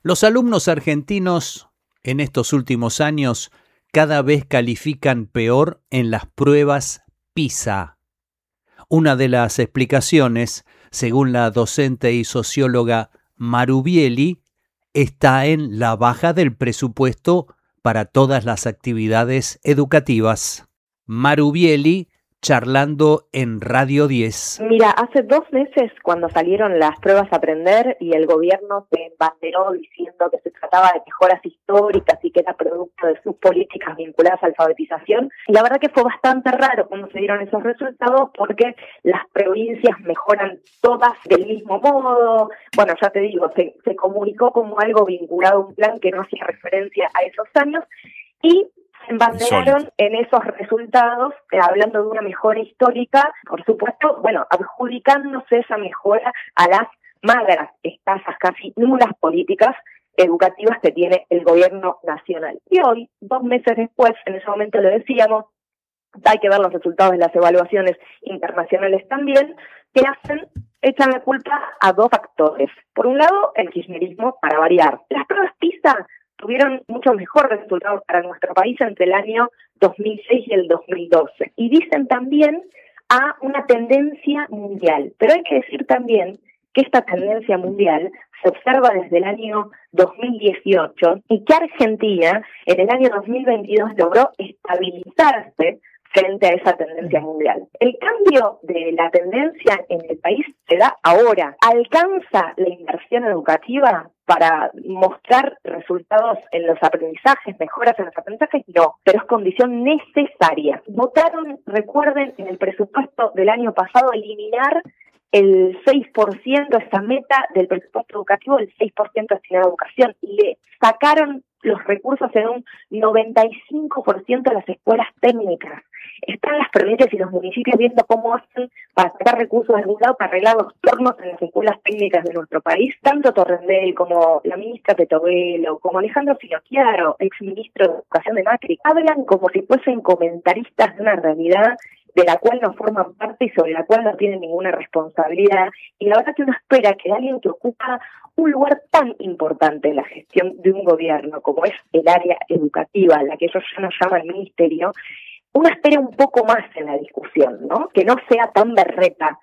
Los alumnos argentinos en estos últimos años cada vez califican peor en las pruebas PISA. Una de las explicaciones, según la docente y socióloga Maru Bieli, está en la baja del presupuesto para todas las actividades educativas. Maru Bieli, charlando en Radio 10. Mira, hace 2 meses cuando salieron las pruebas a aprender y el gobierno se embanderó diciendo que se trataba de mejoras históricas y que era producto de sus políticas vinculadas a alfabetización, la verdad que fue bastante raro cuando se dieron esos resultados porque las provincias mejoran todas del mismo modo. Bueno, ya te digo, se comunicó como algo vinculado a un plan que no hacía referencia a esos años y se embanderaron en esos resultados, hablando de una mejora histórica, por supuesto, bueno, adjudicándose esa mejora a las magras, escasas, casi nulas políticas educativas que tiene el gobierno nacional. Y hoy, 2 meses después, en ese momento lo decíamos, hay que ver los resultados de las evaluaciones internacionales también, que echan la culpa a 2 factores. Por un lado, el kirchnerismo, para variar. Las pruebas PISA tuvieron mucho mejor resultados para nuestro país entre el año 2006 y el 2012. Y dicen también a una tendencia mundial. Pero hay que decir también que esta tendencia mundial se observa desde el año 2018 y que Argentina en el año 2022 logró estabilizarse frente a esa tendencia mundial. El cambio de la tendencia en el país se da ahora. ¿Alcanza la inversión educativa para mostrar resultados en los aprendizajes, mejoras en los aprendizajes? No, pero es condición necesaria. Votaron, recuerden, en el presupuesto del año pasado eliminar el 6%, esta meta del presupuesto educativo, el 6% destinado a educación, y le sacaron los recursos en un 95% de las escuelas técnicas. Están las provincias y los municipios viendo cómo hacen para sacar recursos de algún lado para arreglar los turnos en las escuelas técnicas de nuestro país. Tanto Torrendel como la ministra Petovelo, como Alejandro Finocchiaro, exministro de Educación de Macri, hablan como si fuesen comentaristas de una realidad de la cual no forman parte y sobre la cual no tienen ninguna responsabilidad. Y la verdad que uno espera que alguien que ocupa un lugar tan importante en la gestión de un gobierno como es el área educativa, la que ellos ya nos llaman ministerio, uno espera un poco más en la discusión, ¿no? Que no sea tan berreta